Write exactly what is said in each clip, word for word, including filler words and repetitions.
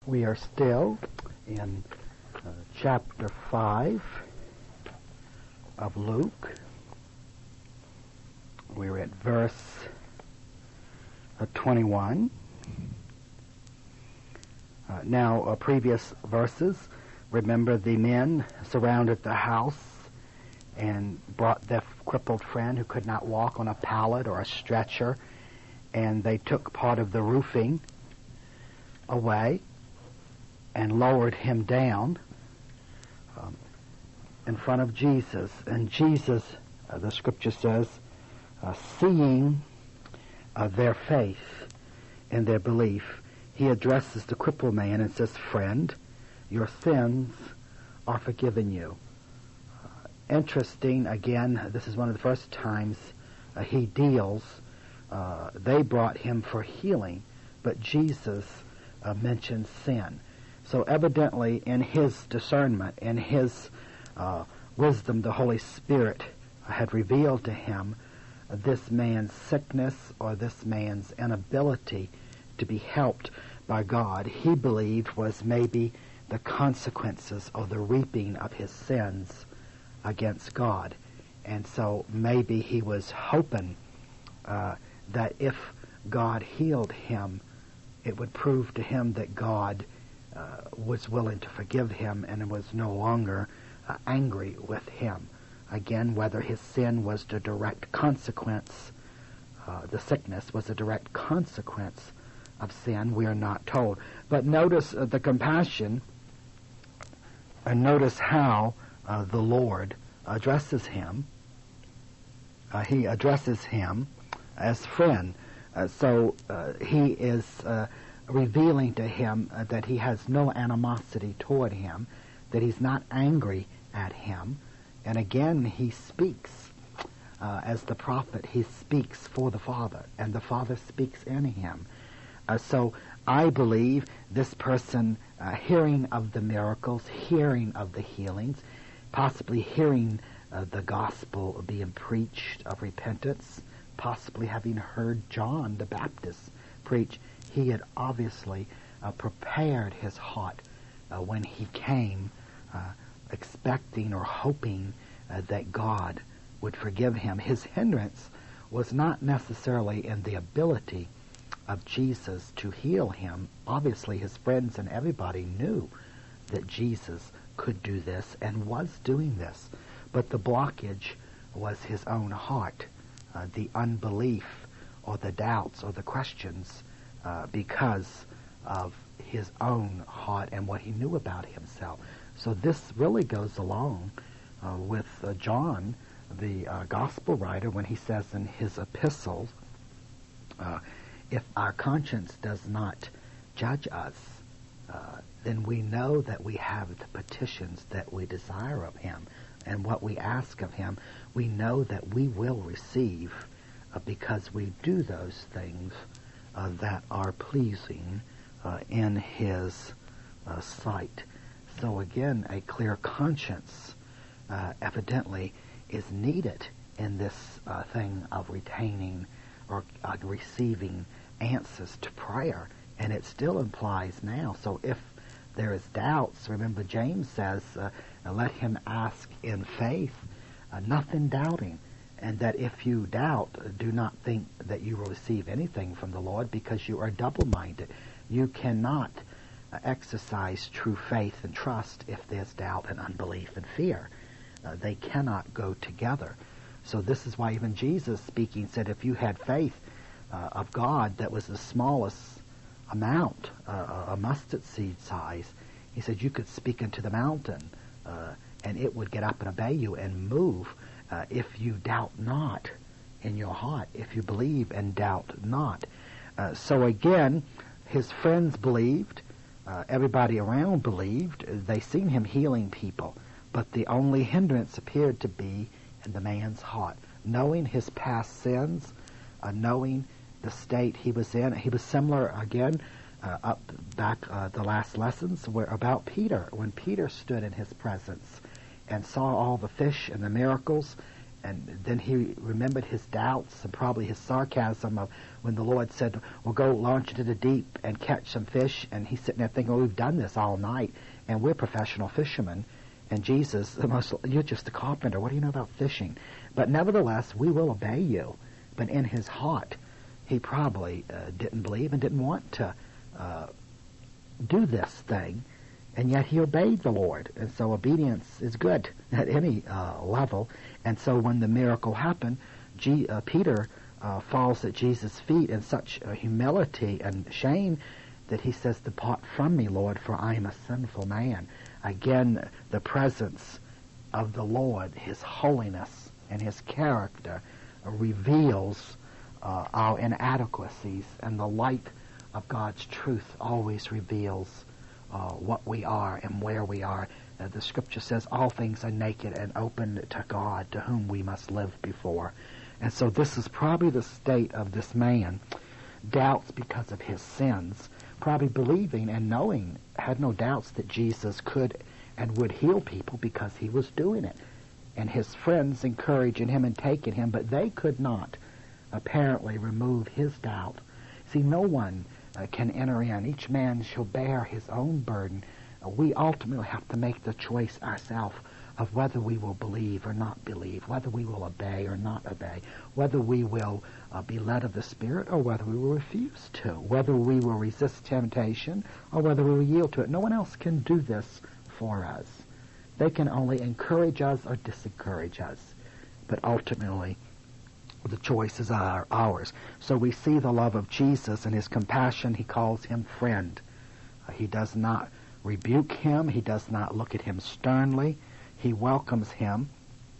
We are still in uh, chapter five of Luke. We're at verse uh, twenty-one. Uh, now, uh, previous verses, remember the men surrounded the house and brought their crippled friend who could not walk on a pallet or a stretcher, and they took part of the roofing away and lowered him down um, in front of Jesus. And Jesus, uh, the scripture says, uh, seeing uh, their faith and their belief, he addresses the crippled man and says, "Friend, your sins are forgiven you." Uh, interesting, again, this is one of the first times uh, he deals. Uh, they brought him for healing, but Jesus uh, mentions sin. So evidently, in his discernment, in his uh, wisdom, the Holy Spirit had revealed to him uh, this man's sickness or this man's inability to be helped by God. He believed was maybe the consequences of the reaping of his sins against God. And so maybe he was hoping uh, that if God healed him, it would prove to him that God Uh, was willing to forgive him and was no longer uh, angry with him. Again, whether his sin was the direct consequence, uh, the sickness was a direct consequence of sin, we are not told. But notice uh, the compassion, and notice how uh, the Lord addresses him. Uh, he addresses him as friend. Uh, so uh, he is Uh, revealing to him uh, that he has no animosity toward him, that he's not angry at him. And again, he speaks uh, as the prophet. He speaks for the Father, and the Father speaks in him. Uh, so I believe this person, uh, hearing of the miracles, hearing of the healings, possibly hearing uh, the gospel being preached of repentance, possibly having heard John the Baptist preach, he had obviously uh, prepared his heart uh, when he came, uh, expecting or hoping uh, that God would forgive him. His hindrance was not necessarily in the ability of Jesus to heal him. Obviously, his friends and everybody knew that Jesus could do this and was doing this. But the blockage was his own heart, uh, the unbelief or the doubts or the questions Uh, because of his own heart and what he knew about himself. So this really goes along uh, with uh, John, the uh, gospel writer, when he says in his epistles, uh, if our conscience does not judge us, uh, then we know that we have the petitions that we desire of him, and what we ask of him, we know that we will receive uh, because we do those things Uh, that are pleasing uh, in his uh, sight. So again, a clear conscience uh, evidently is needed in this uh, thing of retaining or uh, receiving answers to prayer, and it still implies now. So if there is doubts, remember James says, uh, let him ask in faith, uh, nothing doubting. And that if you doubt, do not think that you will receive anything from the Lord, because you are double-minded. You cannot uh, exercise true faith and trust if there's doubt and unbelief and fear. Uh, they cannot go together. So this is why even Jesus speaking said, if you had faith uh, of God that was the smallest amount, uh, a mustard seed size, he said you could speak into the mountain uh, and it would get up and obey you and move. Uh, if you doubt not in your heart, if you believe and doubt not. Uh, so again, his friends believed, uh, everybody around believed, they seen him healing people, but the only hindrance appeared to be in the man's heart. Knowing his past sins, uh, knowing the state he was in, he was similar again, uh, up back uh, the last lessons were about Peter, when Peter stood in his presence and saw all the fish and the miracles, And then he remembered his doubts and probably his sarcasm of when the Lord said, well, go launch into the deep and catch some fish. And he's sitting there thinking, well, we've done this all night, and we're professional fishermen. And Jesus, the most, you're just a carpenter. What do you know about fishing? But nevertheless, we will obey you. But in his heart, he probably uh, didn't believe and didn't want to uh, do this thing. And yet he obeyed the Lord. And so obedience is good at any uh, level. And so when the miracle happened, G- uh, Peter uh, falls at Jesus' feet in such uh, humility and shame that he says, depart from me, Lord, for I am a sinful man. Again, the presence of the Lord, his holiness and his character uh, reveals uh, our inadequacies, and the light of God's truth always reveals Uh, what we are and where we are. Uh, the scripture says all things are naked and open to God, to whom we must live before. And so this is probably the state of this man. Doubts because of his sins, probably believing and knowing, had no doubts that Jesus could and would heal people because he was doing it. And his friends encouraging him and taking him, but they could not apparently remove his doubt. See, no one Uh, can enter in. Each man shall bear his own burden. Uh, we ultimately have to make the choice ourselves of whether we will believe or not believe, whether we will obey or not obey, whether we will uh, be led of the Spirit or whether we will refuse to, whether we will resist temptation or whether we will yield to it. No one else can do this for us. They can only encourage us or discourage us. But ultimately, the choices are ours. So we see the love of Jesus and his compassion. He calls him friend. Uh, he does not rebuke him. He does not look at him sternly. He welcomes him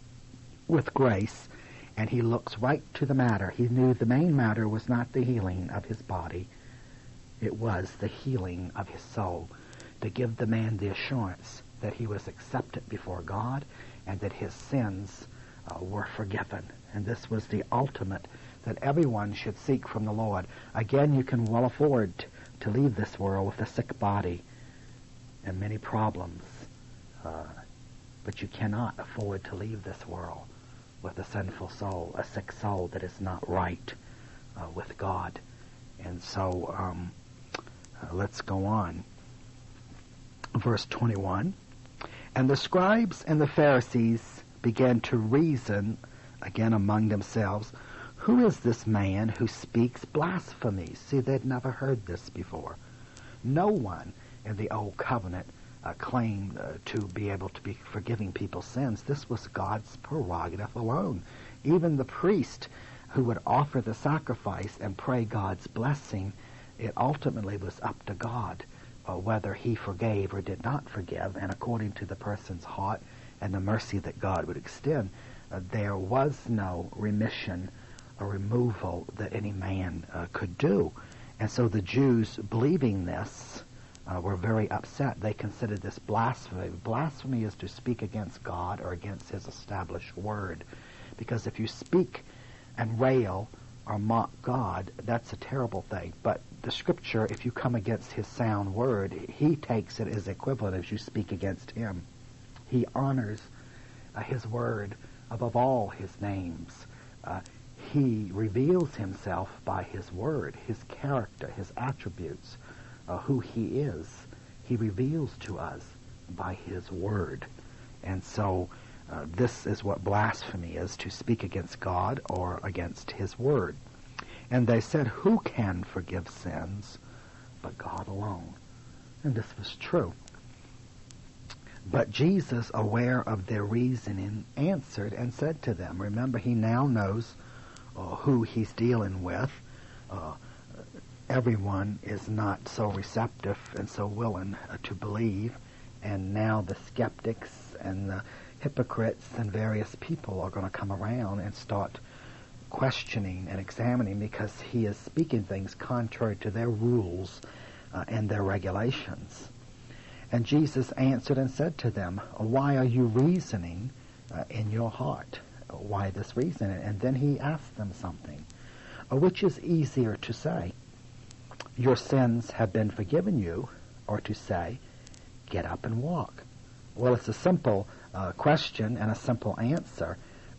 with grace, and he looks right to the matter. He knew the main matter was not the healing of his body. It was the healing of his soul, to give the man the assurance that he was accepted before God and that his sins uh, were forgiven. And this was the ultimate that everyone should seek from the Lord. Again, you can well afford to leave this world with a sick body and many problems, uh, but you cannot afford to leave this world with a sinful soul, a sick soul that is not right uh, with God. And so um, uh, let's go on. Verse twenty-one, and the scribes and the Pharisees began to reason again among themselves, who is this man who speaks blasphemies? See, they'd never heard this before. No one in the Old Covenant uh, claimed uh, to be able to be forgiving people's sins. This was God's prerogative alone. Even the priest who would offer the sacrifice and pray God's blessing, it ultimately was up to God uh, whether he forgave or did not forgive, and according to the person's heart and the mercy that God would extend, Uh, there was no remission or removal that any man uh, could do. And so the Jews, believing this, uh, were very upset. They considered this blasphemy. Blasphemy is to speak against God or against his established word. Because if you speak and rail or mock God, that's a terrible thing. But the Scripture, if you come against his sound word, he takes it as equivalent as you speak against him. He honors uh, his word above all his names. Uh, he reveals himself by his word, his character, his attributes, uh, who he is. He reveals to us by his word. And so uh, this is what blasphemy is, to speak against God or against his word. And they said, who can forgive sins but God alone? And this was true. But Jesus, aware of their reasoning, answered and said to them, remember, he now knows uh, who he's dealing with. Uh, everyone is not so receptive and so willing uh, to believe. And now the skeptics and the hypocrites and various people are going to come around and start questioning and examining, because he is speaking things contrary to their rules uh, and their regulations. And Jesus answered and said to them, why are you reasoning uh, in your heart? Why this reasoning? And then he asked them something. Uh, which is easier to say, your sins have been forgiven you, or to say, get up and walk? Well, it's a simple uh, question and a simple answer.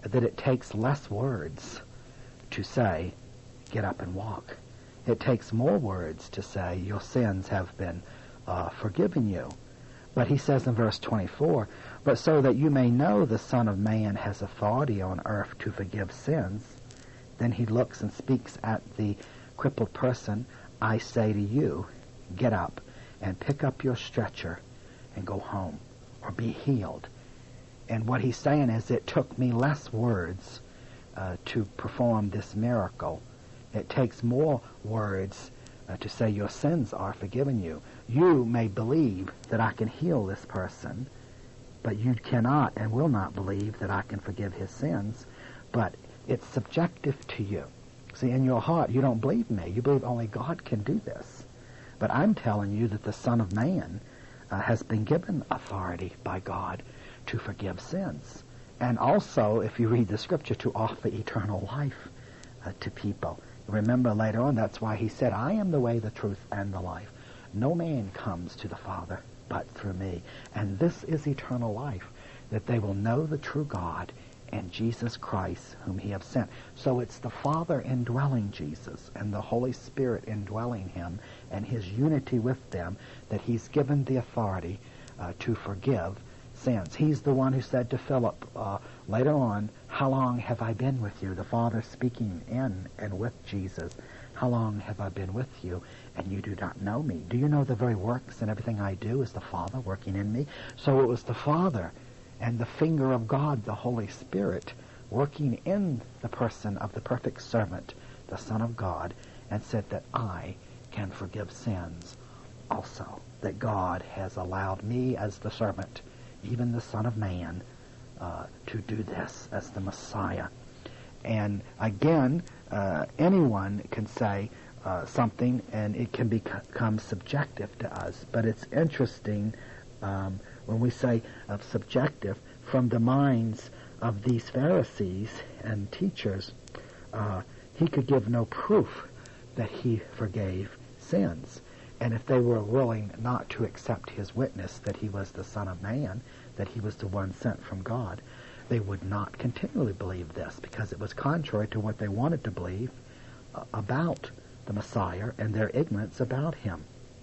that it takes less words to say, get up and walk. It takes more words to say, your sins have been uh, forgiven you. But he says in verse twenty-four, but so that you may know the Son of Man has authority on earth to forgive sins, then he looks and speaks at the crippled person, I say to you, get up and pick up your stretcher and go home, or be healed. And what he's saying is, it took me less words uh, to perform this miracle. It takes more words uh, to say your sins are forgiven you. You may believe that I can heal this person, but you cannot and will not believe that I can forgive his sins. But it's subjective to you. See, in your heart, you don't believe me. You believe only God can do this. But I'm telling you that the Son of Man uh, has been given authority by God to forgive sins. And also, if you read the Scripture, to offer eternal life uh, to people. Remember later on, that's why he said, I am the way, the truth, and the life. No man comes to the Father but through me. And this is eternal life, that they will know the true God and Jesus Christ, whom he hath sent. So it's the Father indwelling Jesus and the Holy Spirit indwelling him and his unity with them that he's given the authority uh, to forgive sins. He's the one who said to Philip uh, later on, how long have I been with you? The Father speaking in and with Jesus. How long have I been with you, and you do not know me? Do you know the very works and everything I do is the Father working in me? So it was the Father and the finger of God, the Holy Spirit, working in the person of the perfect servant, the Son of God, and said that I can forgive sins also, that God has allowed me as the servant, even the Son of Man, uh, to do this as the Messiah. And again, uh, anyone can say uh, something, and it can become subjective to us. But it's interesting um, when we say of subjective, from the minds of these Pharisees and teachers, uh, he could give no proof that he forgave sins. And if they were willing not to accept his witness that he was the Son of Man, that he was the one sent from God, they would not continually believe this, because it was contrary to what they wanted to believe uh, about the Messiah and their ignorance about him.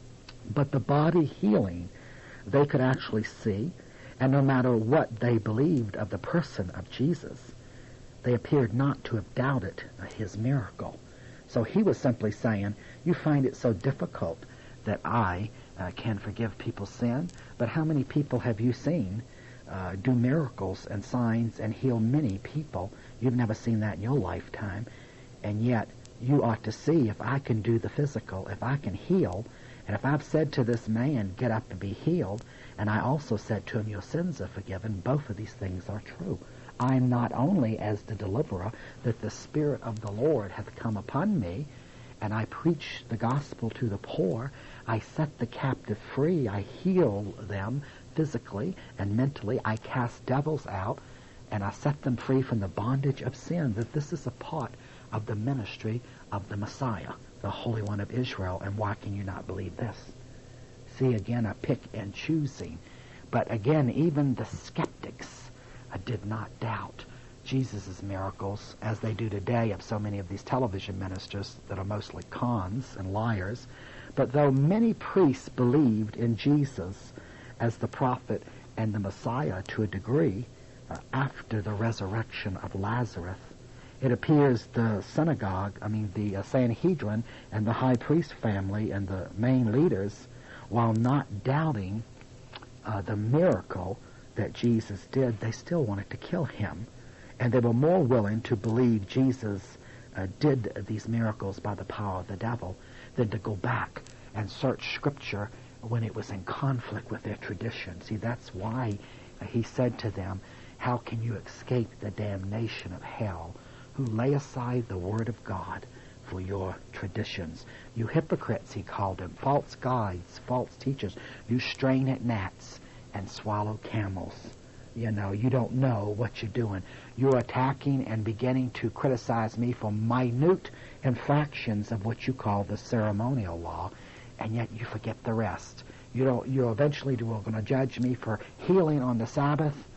But the body healing, they could actually see, and no matter what they believed of the person of Jesus, they appeared not to have doubted his miracle. So he was simply saying, you find it so difficult that I uh, can forgive people's sin, but how many people have you seen uh, do miracles and signs and heal many people? You've never seen that in your lifetime, and yet you ought to see, if I can do the physical, if I can heal, and if I've said to this man, get up and be healed, and I also said to him, your sins are forgiven, both of these things are true. I am not only as the deliverer, that the Spirit of the Lord hath come upon me, and I preach the gospel to the poor, I set the captive free, I heal them physically and mentally, I cast devils out, and I set them free from the bondage of sin, that this is a part of the ministry of the Messiah, the Holy One of Israel. And why can you not believe this? See, again, a pick and choosing. But again, even the skeptics uh, did not doubt Jesus' miracles, as they do today of so many of these television ministers that are mostly cons and liars. But though many priests believed in Jesus as the prophet and the Messiah to a degree, uh, after the resurrection of Lazarus, it appears the synagogue, I mean the uh, Sanhedrin and the high priest family and the main leaders, while not doubting uh, the miracle that Jesus did, they still wanted to kill him. And they were more willing to believe Jesus uh, did these miracles by the power of the devil than to go back and search Scripture when it was in conflict with their tradition. See, that's why uh, he said to them, how can you escape the damnation of hell, who lay aside the word of God for your traditions? You hypocrites, he called them, false guides, false teachers. You strain at gnats and swallow camels. You know, you don't know what you're doing. You're attacking and beginning to criticize me for minute infractions of what you call the ceremonial law, and yet you forget the rest. You don't, you're eventually going to judge me for healing on the Sabbath,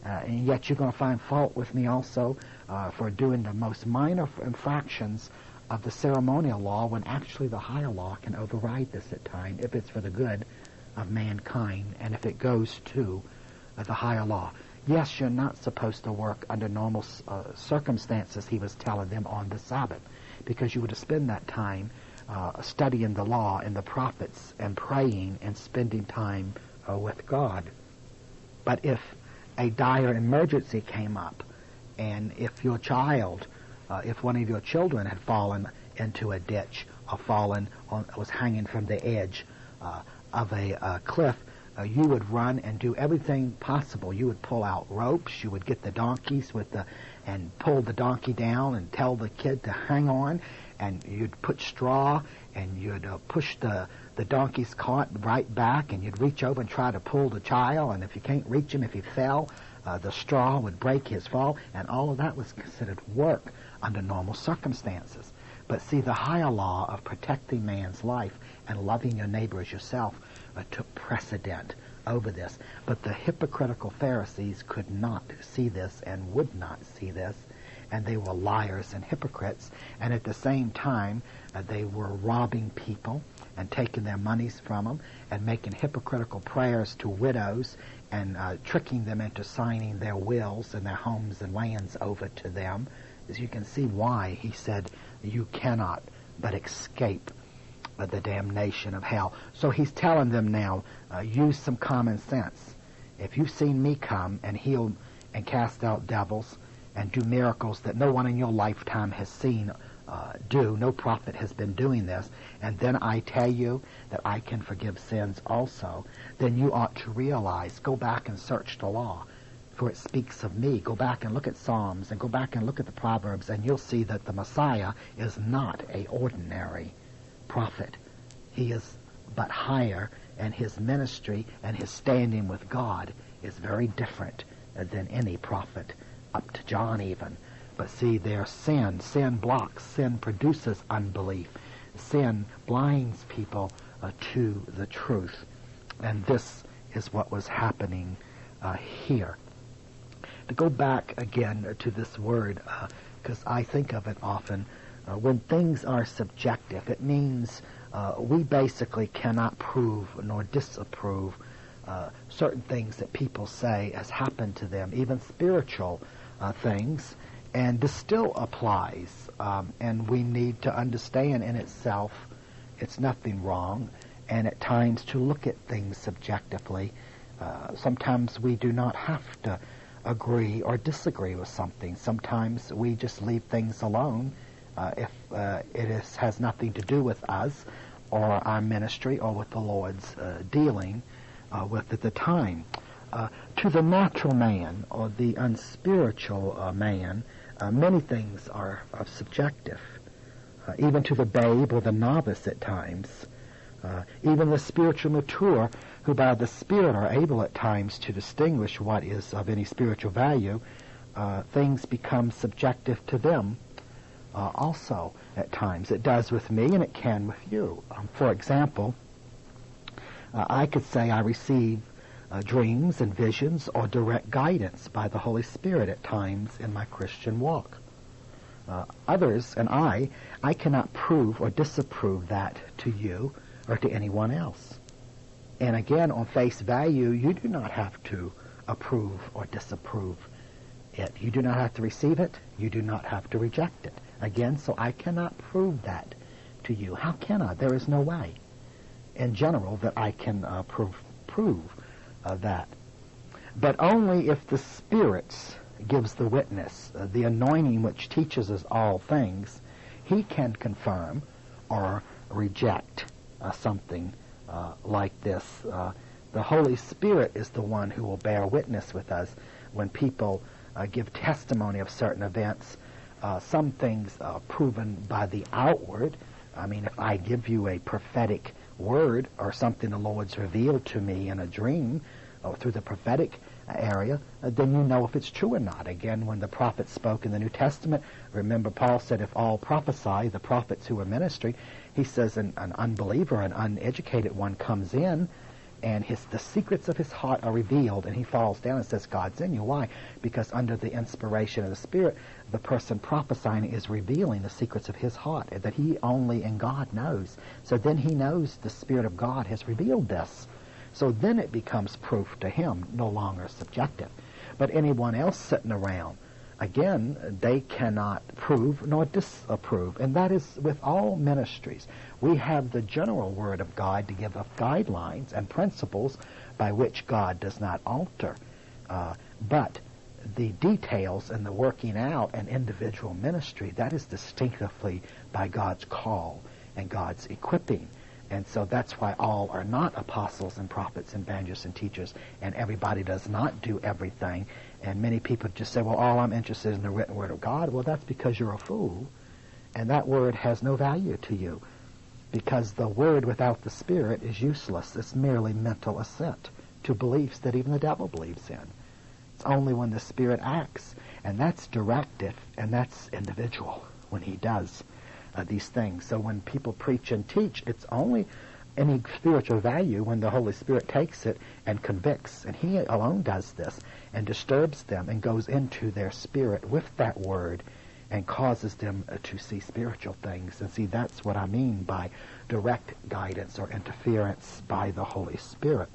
Uh, and yet you're going to find fault with me also uh, for doing the most minor f- infractions of the ceremonial law, when actually the higher law can override this at times if it's for the good of mankind and if it goes to uh, the higher law. Yes, you're not supposed to work under normal uh, circumstances, he was telling them, on the Sabbath, because you were to spend that time uh, studying the law and the prophets and praying and spending time uh, with God. But if a dire emergency came up, and if your child, uh, if one of your children had fallen into a ditch or fallen on, was hanging from the edge uh, of a uh, cliff, uh, you would run and do everything possible. You would pull out ropes. You would get the donkeys with the and pull the donkey down and tell the kid to hang on. And you'd put straw and you'd uh, push the the donkey's cart right back, and you'd reach over and try to pull the child. And if you can't reach him, if he fell, uh, the straw would break his fall. And all of that was considered work under normal circumstances. But see, the higher law of protecting man's life and loving your neighbor as yourself uh, took precedent over this. But the hypocritical Pharisees could not see this and would not see this, and they were liars and hypocrites, and at the same time uh, they were robbing people and taking their monies from them and making hypocritical prayers to widows and uh, tricking them into signing their wills and their homes and lands over to them. As you can see why he said you cannot but escape uh, the damnation of hell. So he's telling them now, uh, use some common sense. If you've seen me come and heal and cast out devils and do miracles that no one in your lifetime has seen uh, do, no prophet has been doing this, and then I tell you that I can forgive sins also, then you ought to realize, go back and search the law, for it speaks of me. Go back and look at Psalms and go back and look at the Proverbs, and you'll see that the Messiah is not an ordinary prophet. He is but higher, and his ministry and his standing with God is very different than any prophet, up to John even. But see, their sin, sin blocks, sin produces unbelief. Sin blinds people uh, to the truth. And this is what was happening uh, here. To go back again to this word, because uh, I think of it often, uh, when things are subjective, it means uh, we basically cannot prove nor disapprove uh, certain things that people say has happened to them, even spiritual uh, things, and this still applies, um, and we need to understand in itself it's nothing wrong, and at times to look at things subjectively. Uh, sometimes we do not have to agree or disagree with something. Sometimes we just leave things alone uh, if uh, it is, has nothing to do with us or our ministry or with the Lord's uh, dealing uh, with at the time. Uh, to the natural man or the unspiritual uh, man, uh, many things are, are subjective. Uh, even to the babe or the novice at times. Uh, even the spiritual mature, who by the Spirit are able at times to distinguish what is of any spiritual value, uh, things become subjective to them uh, also at times. It does with me, and it can with you. Um, for example, uh, I could say I receive uh, dreams and visions or direct guidance by the Holy Spirit at times in my Christian walk. Uh, others, and I, I cannot prove or disapprove that to you or to anyone else. And again, on face value, you do not have to approve or disapprove it. You do not have to receive it. You do not have to reject it. Again, so I cannot prove that to you. How can I? There is no way, in general, that I can uh, prove, prove uh, that. But only if the Spirit gives the witness, uh, the anointing which teaches us all things, he can confirm or reject uh, something uh, like this. Uh, the Holy Spirit is the one who will bear witness with us when people uh, give testimony of certain events. Uh, some things are proven by the outward. I mean, if I give you a prophetic word or something the Lord's revealed to me in a dream or through the prophetic area, uh, then you know if it's true or not. Again, when the prophets spoke in the New Testament, remember Paul said if all prophesy, the prophets who were ministry, he says an, an unbeliever, an uneducated one comes in and his the secrets of his heart are revealed, and he falls down and says, God's in you. Why? Because under the inspiration of the Spirit, the person prophesying is revealing the secrets of his heart that he only and God knows. So then he knows the Spirit of God has revealed this. So then it becomes proof to him, no longer subjective. But anyone else sitting around, again, they cannot prove nor disapprove. And that is with all ministries. We have the general Word of God to give us guidelines and principles by which God does not alter. Uh, but the details and the working out an individual ministry, that is distinctively by God's call and God's equipping. And so that's why all are not apostles and prophets and evangelists and teachers, and everybody does not do everything. And many people just say, well, all I'm interested in is the written Word of God. Well, that's because you're a fool, and that Word has no value to you, because the Word without the Spirit is useless. It's merely mental assent to beliefs that even the devil believes in. It's only when the Spirit acts, and that's directive, and that's individual when he does uh, these things. So when people preach and teach, it's only any spiritual value when the Holy Spirit takes it and convicts, and he alone does this, and disturbs them and goes into their spirit with that Word and causes them uh, to see spiritual things. And see, that's what I mean by direct guidance or interference by the Holy Spirit.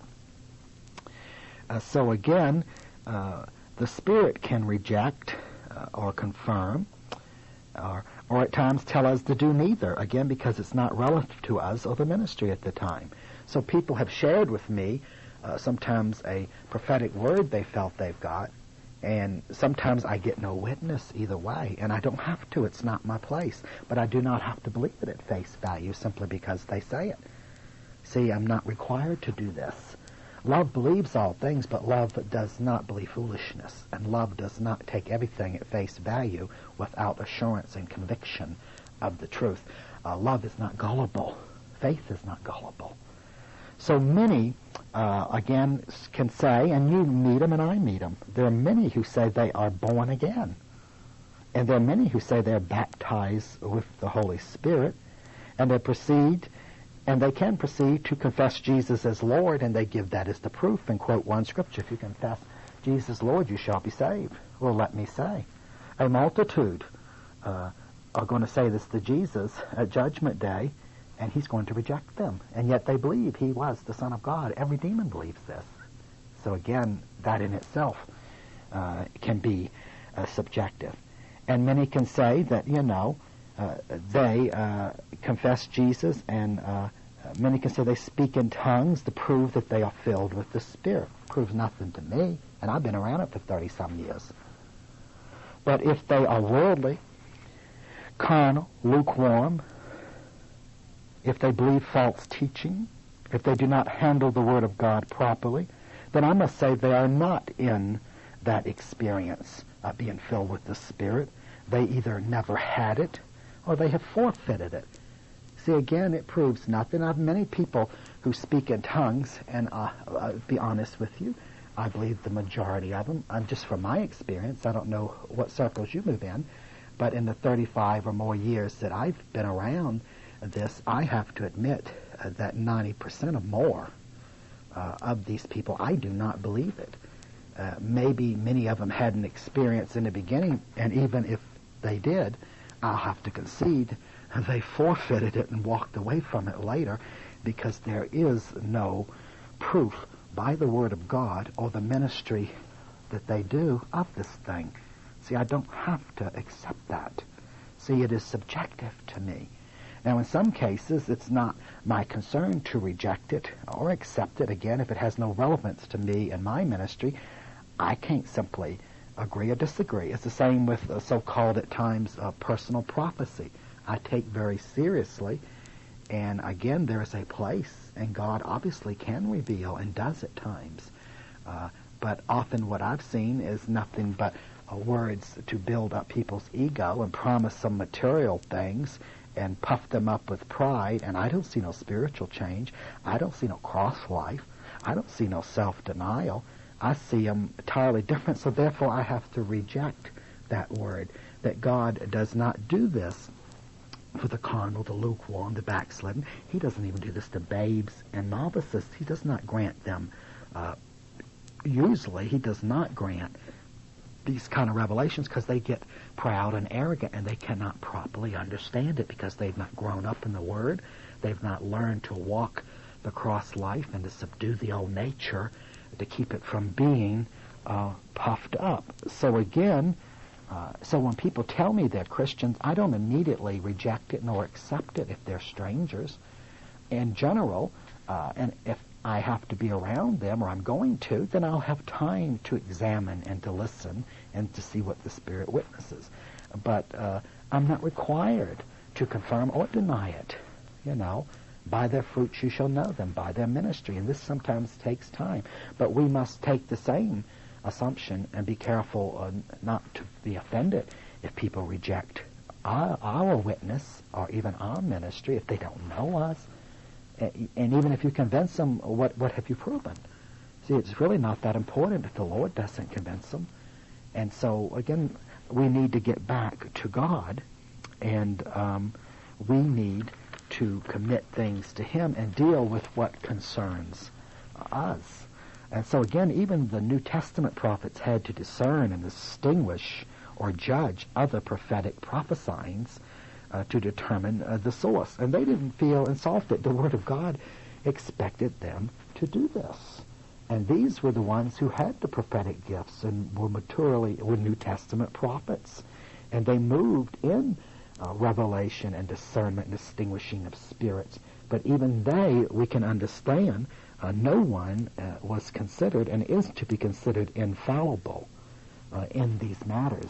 Uh, so again, uh, the Spirit can reject uh, or confirm, or, or at times tell us to do neither, again, because it's not relative to us or the ministry at the time. So people have shared with me uh, sometimes a prophetic word they felt they've got, and sometimes I get no witness either way, and I don't have to. It's not my place. But I do not have to believe it at face value simply because they say it. See, I'm not required to do this. Love believes all things, but love does not believe foolishness, and love does not take everything at face value without assurance and conviction of the truth. Uh, love is not gullible. Faith is not gullible. So many, uh, again, can say, and you meet them and I meet them, there are many who say they are born again. And there are many who say they're baptized with the Holy Spirit, and they proceed, and they can proceed to confess Jesus as Lord, and they give that as the proof and quote one scripture, if you confess Jesus Lord, you shall be saved. Well, let me say, a multitude uh, are going to say this to Jesus at Judgment Day, and he's going to reject them. And yet they believe he was the Son of God. Every demon believes this. So again, that in itself uh, can be uh, subjective. And many can say that, you know, uh, they uh, confess Jesus, and uh, many can say they speak in tongues to prove that they are filled with the Spirit. Proves nothing to me, and I've been around it for thirty-some years. But if they are worldly, carnal, lukewarm, if they believe false teaching, if they do not handle the Word of God properly, then I must say they are not in that experience of being filled with the Spirit. They either never had it or they have forfeited it. See, again, it proves nothing. I have many people who speak in tongues, and uh, I'll be honest with you, I believe the majority of them, I'm just from my experience, I don't know what circles you move in, but in the thirty-five or more years that I've been around this, I have to admit uh, that ninety percent or more uh, of these people, I do not believe it. Uh, maybe many of them had an experience in the beginning, and even if they did, I'll have to concede they forfeited it and walked away from it later, because there is no proof by the Word of God or the ministry that they do of this thing. See, I don't have to accept that. See, it is subjective to me. Now, in some cases, it's not my concern to reject it or accept it. Again, if it has no relevance to me and my ministry, I can't simply agree or disagree. It's the same with uh, so-called at times uh, personal prophecy. I take very seriously, and again, there is a place, and God obviously can reveal and does at times. Uh, but often what I've seen is nothing but uh, words to build up people's ego and promise some material things and puff them up with pride, and I don't see no spiritual change. I don't see no cross life. I don't see no self-denial. I see them entirely different, so therefore I have to reject that word, that God does not do this for the carnal, the lukewarm, the backslidden. He doesn't even do this to babes and novices. He does not grant them. Uh, usually, he does not grant these kind of revelations because they get proud and arrogant and they cannot properly understand it because they've not grown up in the Word. They've not learned to walk the cross life and to subdue the old nature to keep it from being uh, puffed up. So again, uh, so when people tell me they're Christians, I don't immediately reject it nor accept it if they're strangers. In general, uh, and if I have to be around them, or I'm going to, then I'll have time to examine and to listen and to see what the Spirit witnesses. But uh, I'm not required to confirm or deny it. You know, by their fruits you shall know them, by their ministry. And this sometimes takes time. But we must take the same assumption and be careful uh, not to be offended if people reject our, our witness or even our ministry, if they don't know us. And even if you convince them, what what have you proven? See, it's really not that important if the Lord doesn't convince them. And so, again, we need to get back to God, and um, we need to commit things to Him and deal with what concerns us. And so, again, even the New Testament prophets had to discern and distinguish or judge other prophetic prophesyings Uh, to determine uh, the source. And they didn't feel insulted. The Word of God expected them to do this. And these were the ones who had the prophetic gifts and were maturely, were New Testament prophets. And they moved in uh, revelation and discernment and distinguishing of spirits. But even they, we can understand, uh, no one uh, was considered and is to be considered infallible uh, in these matters.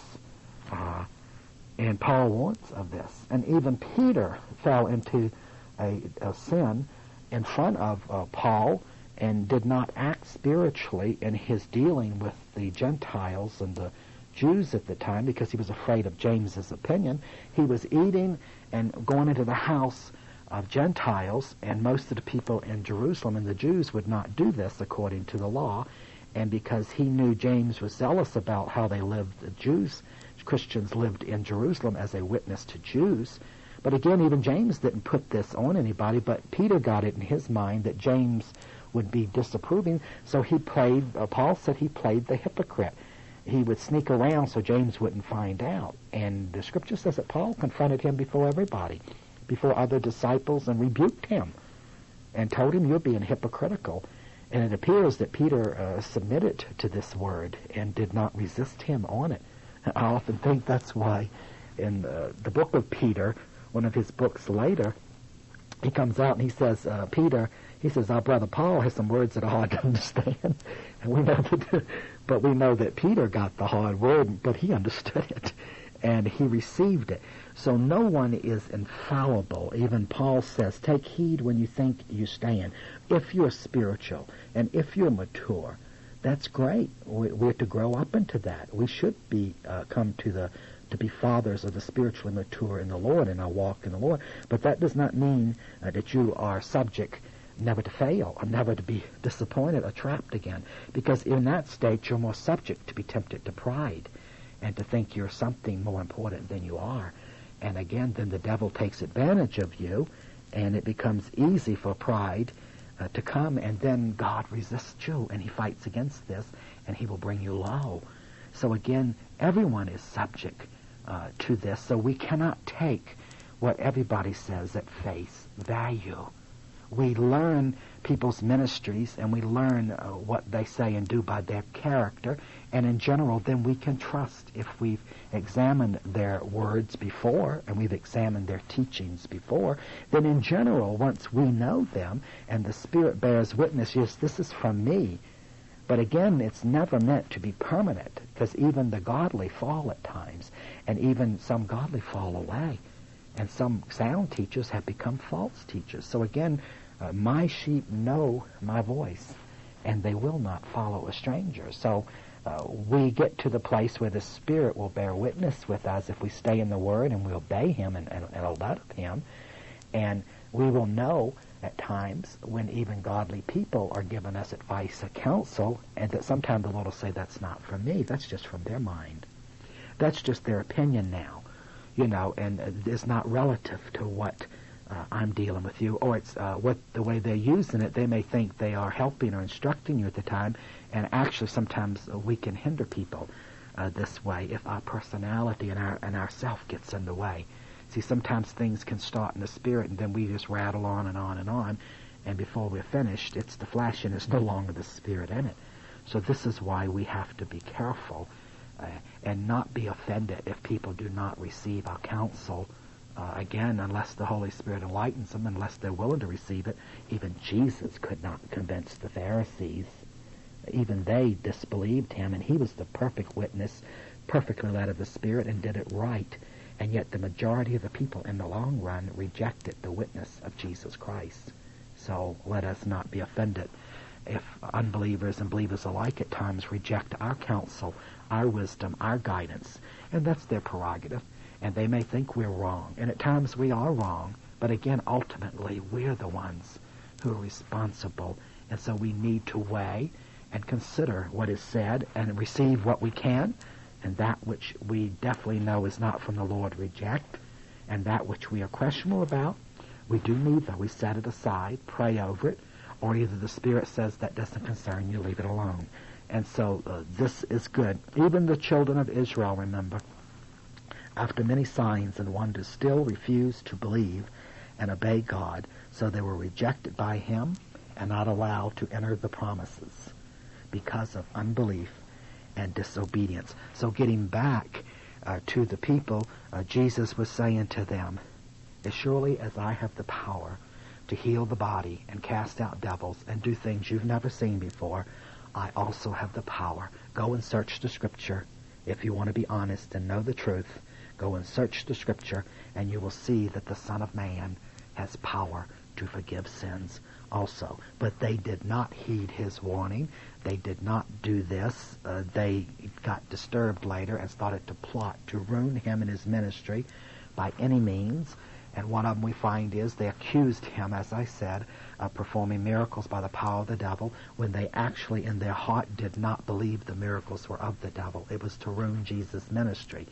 Uh, And Paul warns of this. And even Peter fell into a, a sin in front of uh, Paul and did not act spiritually in his dealing with the Gentiles and the Jews at the time because he was afraid of James's opinion. He was eating and going into the house of Gentiles, and most of the people in Jerusalem and the Jews would not do this according to the law. And because he knew James was zealous about how they lived, the Jews Christians lived in Jerusalem as a witness to Jews. But again, even James didn't put this on anybody, but Peter got it in his mind that James would be disapproving, so he played, uh, Paul said he played the hypocrite. He would sneak around so James wouldn't find out. And the scripture says that Paul confronted him before everybody, before other disciples, and rebuked him and told him, you're being hypocritical. And it appears that Peter uh, submitted to this word and did not resist him on it. I often think that's why in uh, the book of Peter, one of his books later, he comes out and he says, uh, Peter, he says, our brother Paul has some words that are hard to understand. And we know that, but we know that Peter got the hard word, but he understood it and he received it. So no one is infallible. Even Paul says, take heed when you think you stand. If you're spiritual and if you're mature, that's great. We're to grow up into that. We should be uh, come to the to be fathers of the spiritually mature in the Lord and our walk in the Lord. But that does not mean uh, that you are subject never to fail or never to be disappointed or trapped again. Because in that state, you're more subject to be tempted to pride and to think you're something more important than you are. And again, then the devil takes advantage of you, and it becomes easy for pride Uh, to come, and then God resists you, and he fights against this, and he will bring you low. So again, everyone is subject uh, to this, so we cannot take what everybody says at face value. We learn people's ministries, and we learn uh, what they say and do by their character, and in general, then we can trust if we've examined their words before, and we've examined their teachings before, then in general, once we know them, and the Spirit bears witness, yes, this is from me. But again, it's never meant to be permanent, because even the godly fall at times, and even some godly fall away. And some sound teachers have become false teachers. So again, uh, my sheep know my voice, and they will not follow a stranger. So uh, we get to the place where the Spirit will bear witness with us if we stay in the Word and we obey Him and, and, and let Him. And we will know at times when even godly people are giving us advice or counsel, and that sometimes the Lord will say, that's not from me, that's just from their mind. That's just their opinion now. you know, and uh, it's not relative to what uh, I'm dealing with you, or it's uh, what the way they're using it. They may think they are helping or instructing you at the time, and actually sometimes uh, we can hinder people uh, this way if our personality and our and our self gets in the way. See, sometimes things can start in the spirit, and then we just rattle on and on and on, and before we're finished, it's the flesh, and it's no longer the spirit in it. So this is why we have to be careful uh, and not be offended if people do not receive our counsel. Uh, again, unless the Holy Spirit enlightens them, unless they're willing to receive it. Even Jesus could not convince the Pharisees. Even they disbelieved him, and he was the perfect witness, perfectly led of the Spirit, and did it right. And yet the majority of the people in the long run rejected the witness of Jesus Christ. So let us not be offended if unbelievers and believers alike at times reject our counsel, our wisdom, our guidance. And that's their prerogative. And they may think we're wrong. And at times we are wrong. But again, ultimately, we're the ones who are responsible. And so we need to weigh and consider what is said and receive what we can. And that which we definitely know is not from the Lord, reject. And that which we are questionable about, we do neither. We set it aside, pray over it, or either the Spirit says that doesn't concern you, leave it alone. And so uh, this is good. Even the children of Israel, remember, after many signs and wonders, still refused to believe and obey God, so they were rejected by him and not allowed to enter the promises because of unbelief and disobedience. So getting back uh, to the people, uh, Jesus was saying to them, as surely as I have the power to heal the body and cast out devils and do things you've never seen before, I also have the power. Go and search the Scripture. If you want to be honest and know the truth, go and search the Scripture, and you will see that the Son of Man has power to forgive sins also. But they did not heed his warning. They did not do this. Uh, they got disturbed later and started to plot to ruin him and his ministry by any means. And one of them we find is they accused him, as I said, of performing miracles by the power of the devil, when they actually in their heart did not believe the miracles were of the devil. It was to ruin Jesus' ministry.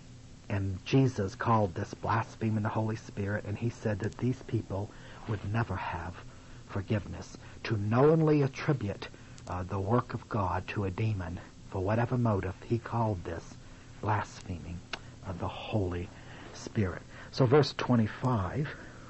And Jesus called this blaspheming the Holy Spirit, and he said that these people would never have forgiveness. To knowingly attribute uh, the work of God to a demon, for whatever motive, he called this blaspheming of the Holy Spirit. So verse twenty-five,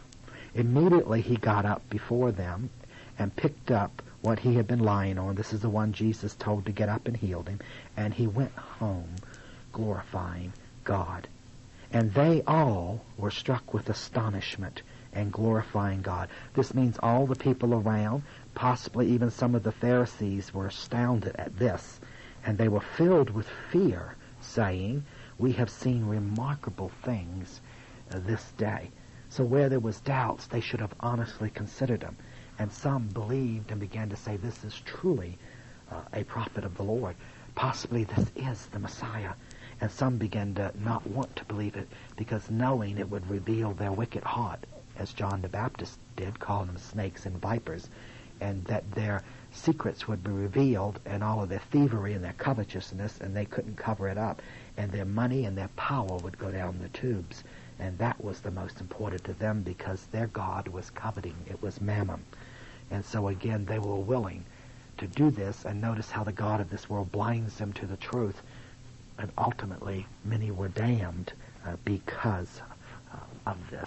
immediately he got up before them and picked up what he had been lying on. This is the one Jesus told to get up and healed him. And he went home glorifying God. And they all were struck with astonishment and glorifying God. This means all the people around, possibly even some of the Pharisees, were astounded at this. And they were filled with fear, saying, we have seen remarkable things uh, this day. So where there was doubts, they should have honestly considered them. And some believed and began to say, this is truly uh, a prophet of the Lord. Possibly this is the Messiah. And some began to not want to believe it, because knowing it would reveal their wicked heart, as John the Baptist did, calling them snakes and vipers, and that their secrets would be revealed, and all of their thievery and their covetousness, and they couldn't cover it up, and their money and their power would go down the tubes. And that was the most important to them, because their God was coveting. It was mammon. And so again, they were willing to do this, and notice how the God of this world blinds them to the truth. And ultimately, many were damned uh, because uh, of this.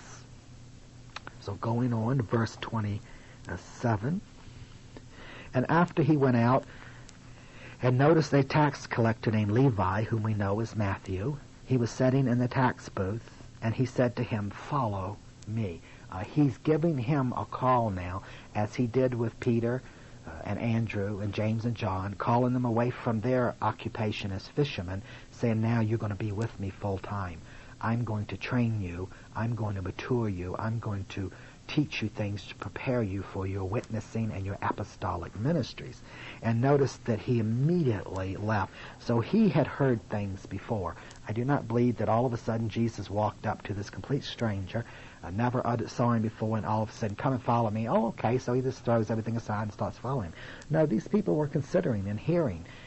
So going on to verse twenty-seven. And after he went out, and noticed a tax collector named Levi, whom we know as Matthew, he was sitting in the tax booth, and he said to him, follow me. Uh, he's giving him a call now, as he did with Peter uh, and Andrew and James and John, calling them away from their occupation as fishermen, saying, now you're going to be with me full time. I'm going to train you. I'm going to mature you. I'm going to teach you things to prepare you for your witnessing and your apostolic ministries. And notice that he immediately left. So he had heard things before. I do not believe that all of a sudden Jesus walked up to this complete stranger, uh, never saw him before, and all of a sudden, come and follow me. Oh, okay, so he just throws everything aside and starts following him. No, these people were considering and hearing.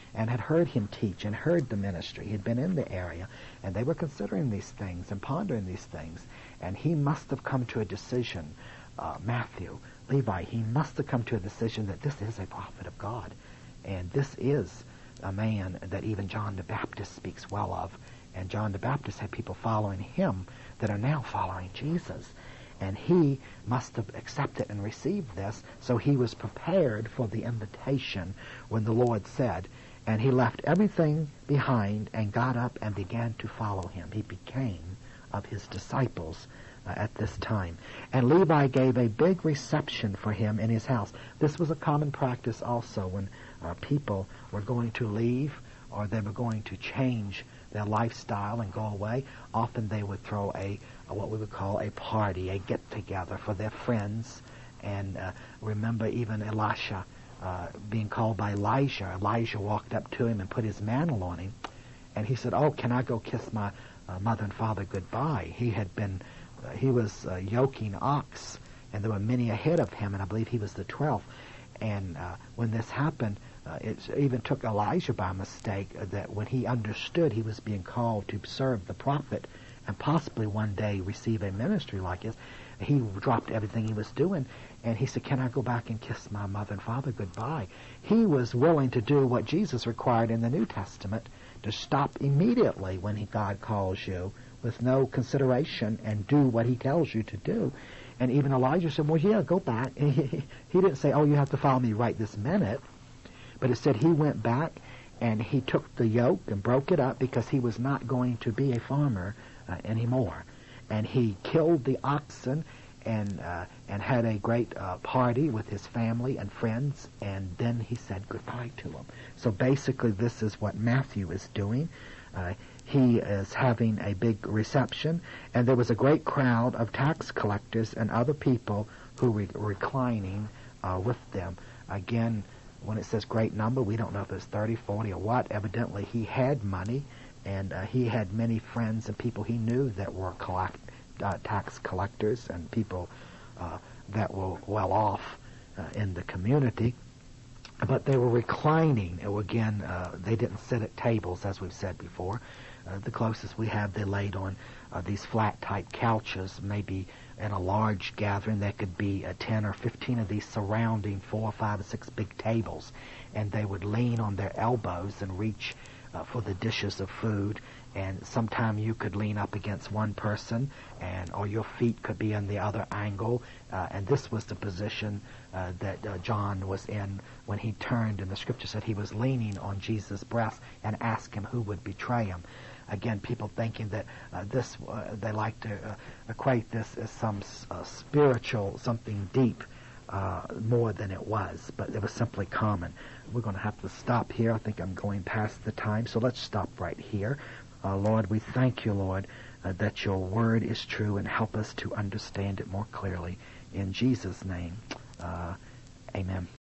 and had heard him teach and heard the ministry. He had been in the area, and they were considering these things and pondering these things. And he must have come to a decision, uh, Matthew, Levi, he must have come to a decision that this is a prophet of God. And this is a man that even John the Baptist speaks well of. And John the Baptist had people following him that are now following Jesus. And he must have accepted and received this, so he was prepared for the invitation when the Lord said, and he left everything behind and got up and began to follow him. He became of his disciples uh, at this time. And Levi gave a big reception for him in his house. This was a common practice also when uh, people were going to leave or they were going to change their lifestyle and go away. Often they would throw a, a what we would call a party, a get-together for their friends. And uh, remember even Elisha uh, being called by Elijah. Elijah walked up to him and put his mantle on him. And he said, oh, can I go kiss my uh, mother and father goodbye? He had been, uh, he was uh, yoking ox, and there were many ahead of him, and I believe he was the twelfth. And uh, when this happened, Uh, it even took Elijah by mistake uh, that when he understood he was being called to serve the prophet and possibly one day receive a ministry like this, he dropped everything he was doing and he said, can I go back and kiss my mother and father goodbye? He was willing to do what Jesus required in the New Testament, to stop immediately when he, God calls you with no consideration and do what he tells you to do. And even Elijah said, well, yeah, go back. He, he didn't say, oh, you have to follow me right this minute. But it said he went back and he took the yoke and broke it up because he was not going to be a farmer uh, anymore. And he killed the oxen and uh, and had a great uh, party with his family and friends, and then he said goodbye to them. So basically this is what Matthew is doing. Uh, he is having a big reception, and there was a great crowd of tax collectors and other people who were reclining uh, with them. Again, when it says great number, we don't know if it's thirty, forty, or what. Evidently, he had money, and uh, he had many friends and people he knew that were collect, uh, tax collectors and people uh, that were well off uh, in the community. But they were reclining. And again, uh, they didn't sit at tables, as we've said before. Uh, the closest we have, they laid on uh, these flat-type couches, maybe in a large gathering. There could be uh, ten or fifteen of these surrounding four, five, or six big tables. And they would lean on their elbows and reach uh, for the dishes of food. And sometime you could lean up against one person, and or your feet could be in the other angle. Uh, and this was the position uh, that uh, John was in when he turned, and the scripture said he was leaning on Jesus' breast and asked him who would betray him. Again, people thinking that uh, this, uh, they like to uh, equate this as some uh, spiritual, something deep, uh, more than it was, but it was simply common. We're going to have to stop here. I think I'm going past the time, so let's stop right here. Uh, Lord, we thank you, Lord, uh, that your word is true, and help us to understand it more clearly. In Jesus' name, uh, amen.